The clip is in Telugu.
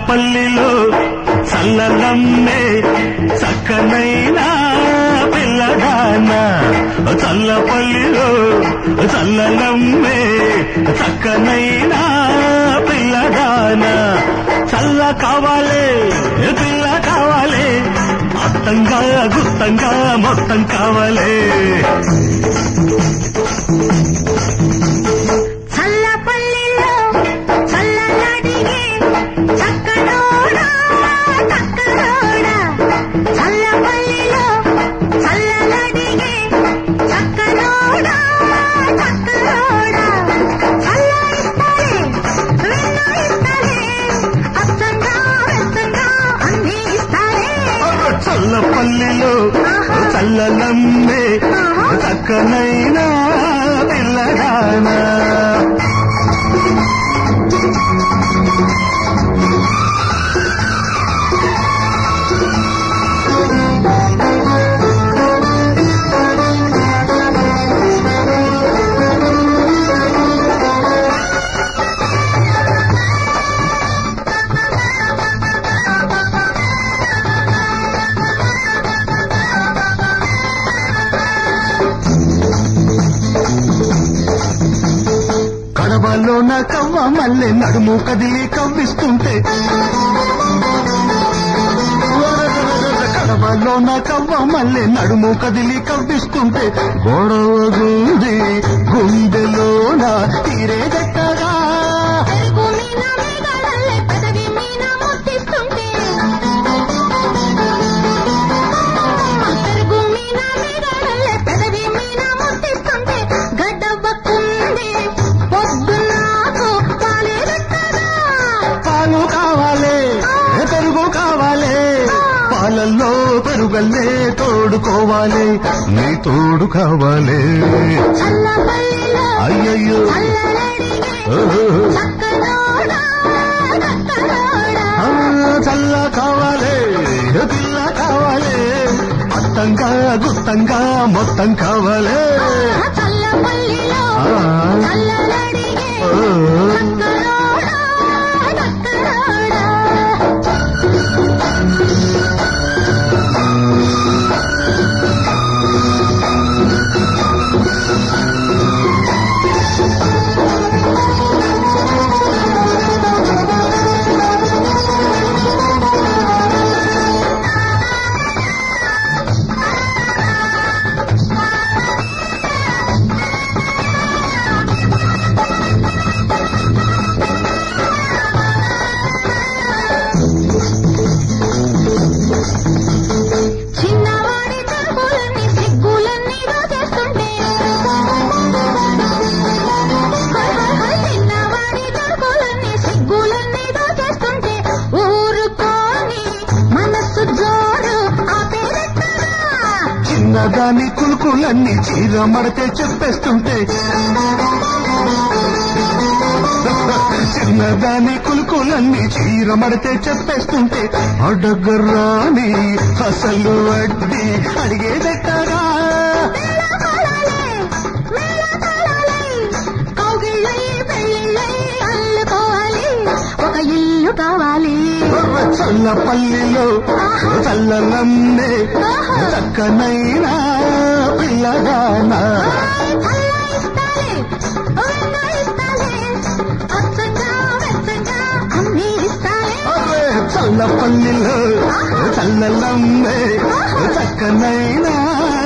చల్లపల్లిలో చల్లలమ్మే చక్కనైనా పిల్లగాన చల్లపల్లిలో చల్లలమ్మే చక్కనైనా పిల్లగాన చల్ల కావాలే పిల్ల కావాలే అత్తంగా గుత్తంగా మొత్తం కావాలే చల్లపల్లిలో చల్లలమ్మే చక్కనైనా పిల్లగానా కడవలోన కవ్వ మల్లె నడుము కదిలి కవ్విస్తుంటే కడవలోన కవ్వ మల్లె నడుము కదిలి కవ్విస్తుంటే గొడవగుంది గుండెలోన తీరేదెక్కగా పాలల్లో పెరుగల్లే తోడుకోవాలి నీ తోడు కావాలి అయ్యయ్యో చల్ల కావాలి పిల్ల కావాలి అత్తంగా గుత్తంగా మొత్తం కావాలి చిన్నదాని కులుకులన్నీ చీర మడితే చెప్పేస్తుంటే చిన్నదాని కులుకులన్నీ చీర మడితే చెప్పేస్తుంటే అడగరాని అసలు వడ్డీ అడిగేదెక్కగా కావాలి చల్లపల్లిలో చల్లలమ్మే చక్కనైనా పిల్లగానా చల్లపల్లిలో చల్లలమ్మే చక్కనైనా